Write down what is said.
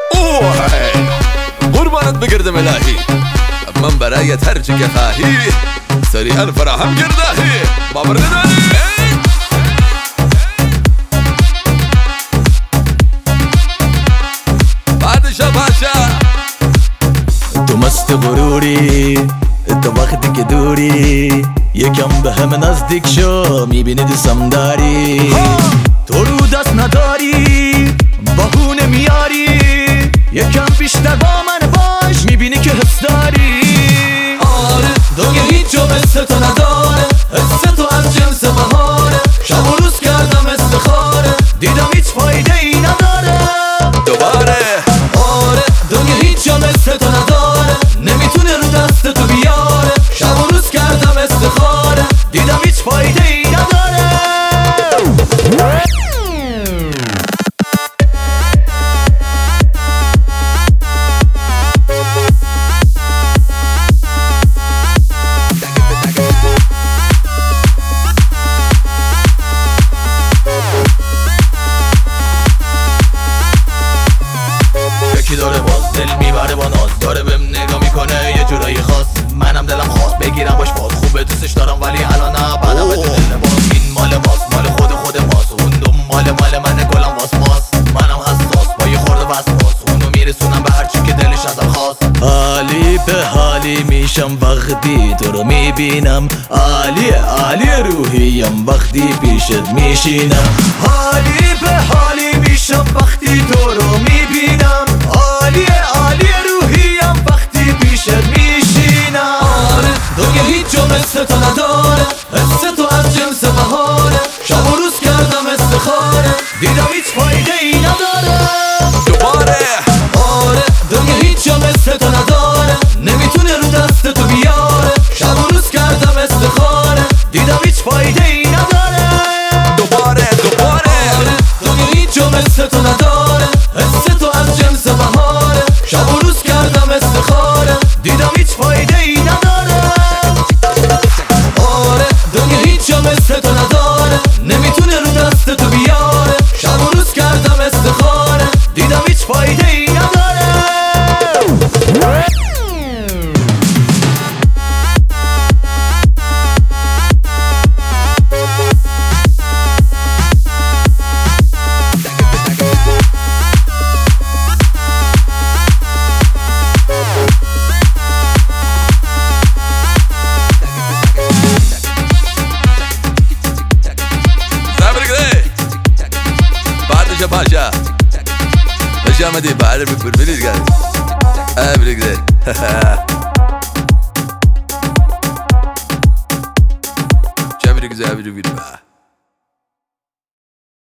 اوه قربانت بگردم الهی من برایت هر چی که خواهی سریعا فراهم گرداهی باور نداری بادشاه باشا تو مست غروری تو وقتی که دوری یکم به هم نزدیک شو میبینی دوستم داری تو رو دست نداری بهونه میاری یکم بیشتر با من باش میبینی که حس داری آره دنیا هیچ جو مثل تو نداره حس تو از جنس بهاره شب و روز کردم استخاره دیدم هیچ فایده ای نداره دوباره آره دنیا هیچ جو مثل تو نداره نمیتونه رو دست تو بیاره شب و روز کردم استخاره دیدم هیچ فایده ای نداره یکی داره باز دل میبره با ناز داره بهم نگاه میکنه یه جورایی خاص منم دلم خواست بگیرم باش باز خوبه دوستش دارم ولی الان نه بعدم تو دل باز این مال ماست مال خود ماست اون دو مال منه گلم واس منم حساس با یه خورده وسواس اونو میرسونم به هرچی که دلش ازم خواست حالی به حالی میشم وقتی تو رو میبینم عالی روحیم وقتی پیشت میشینم حالی به حالی میشم وقتی تو رو میبینم عالی روحیم وقتی پیشت میشینم آره دنیا هیچ جو مثل تو نداره حس تو از جنس بهاره شب و روز کردم استخاره دیدم هیچ فایده ای نداره دوباره آره دنیا هیچ جو مثل تو نداره نمیتونه رو دست تو بیاره شب و روز کردم استخاره دیدم هیچ فایده ای نداره دوباره آره دنیا هیچ جو مثل تو نداره حس تو از جنس بهاره شب و روز کردم استخاره دیدم هیچ فایده ای نداره آره دنیا هیچ جو مثل تو نداره نمیتونه رو دست تو بیاره شب و روز کردم استخاره دیدم هیچ فایده ای نداره باشا باش آمدی بحر ببرید گرد برگده چه برگده